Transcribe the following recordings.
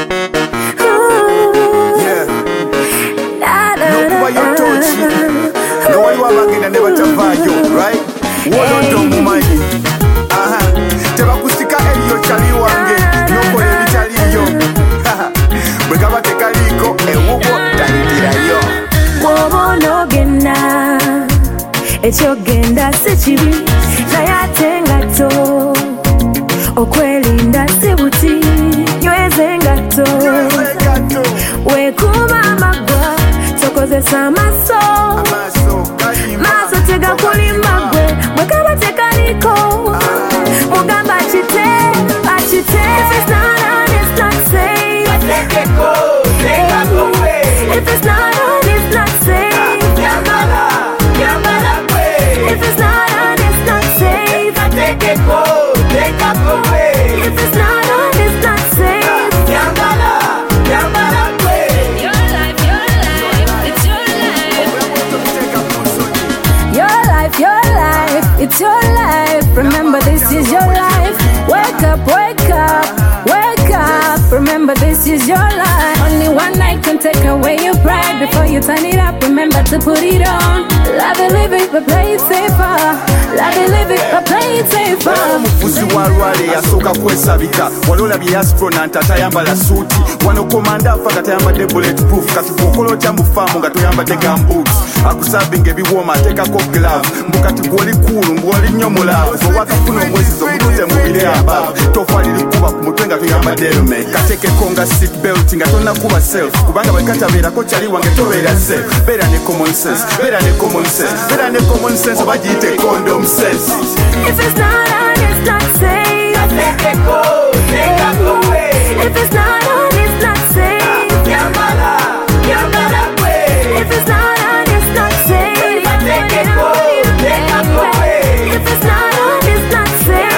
Yeah. Nokuba yotochi. No wali wabagenda ne batavayo, right? Wonondo mumanyi. Aha. Tebakusika eriyo chali wange. Nokole bichaliyo. Bwegaba tekaliko ewugo tayitirayo. Wobono genda. Ekyogenda si kibi. Naye ate ngato. Okwelinda si buti. Nyweze engato. Wekuuma amagwa tokozesa amaso tegakulimba gwe bwekaba tekaliko mugamba akite. If it's not on, it's not safe. If it's not on, it's not safe. If it's not on, it's not safe. If it's not on, it's not safe. It's your life, remember this is your life. Wake up, wake up, wake up. Remember this is your life. Only one night can take away your pride. Before you turn it up, remember to put it on. Love it, live it, but play it safer. Love it, live it, but play it safer. Mufuzi walwale yasooka kwesabika. Walola byastronaut atayambala suuti. Wano komanda afa katayambadde bulletproof. Kati bw'okola otya mu faamu nga toyambadde gumboots. Akusabinga ebiwooma ateekako glove. Mbukati gw'oli cool ng'oli nnyo mulavu. Owakafuna omwesizo mutuze mubire abavu. Tofaliri kuba ku mutwe nga toyambadde helmet. Kateekeko nga seat belt nga tonnakuba self. Kubanga bwe katabeerako kyali wange tobeera safe. Beera ne common sense. Beera ne common sense. Beera ne common sense oba giyite condom sense. If it's not on, it's not safe. If it's not on, it's not safe. If it's not on, it's not safe. If it's not on, it's not safe.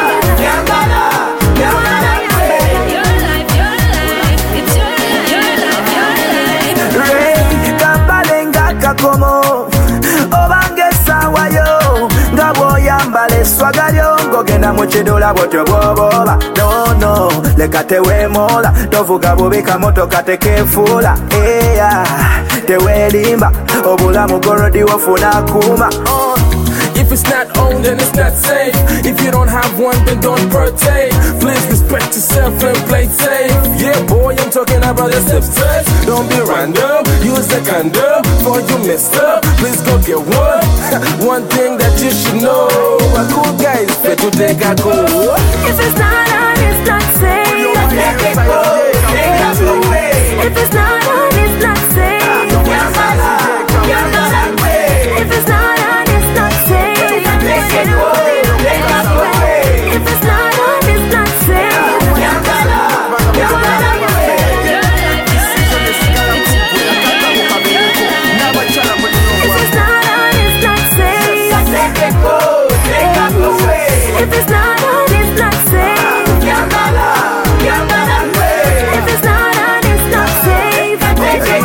Your life, it's your life. Ray, kambalenga kakomo. Obange sawayo. Ngabo yambale swagalyo. Ngogenda muchidola bwotyo bwoboba. No, leka tewemola. Tovuga bubika motoka tekefula. Tewelimba. Obulamu gorodi wofuna kuma. If it's not owned, then it's not safe. If you don't have one, then don't partake. Please respect yourself and play safe. Yeah, boy, I'm talking about your sisters. Don't be random, use the condom for you, mister. Please go get one. One thing that you should know. A cool guy is fit to take a go. If it's not on, it's not safe. If it's not on, it's not safe. If it's not on, it's not safe. If it's not on, it's not safe. If it's not on, it's not safe. If it's not on, it's not safe. If it's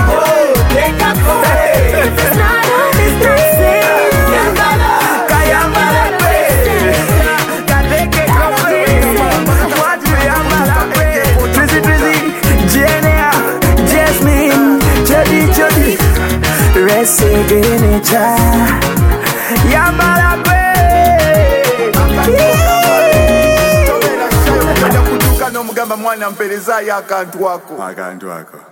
not on, it's not safe. Jody, Resignature, Yambala Mugamba mwana mpereza ya akantu wako.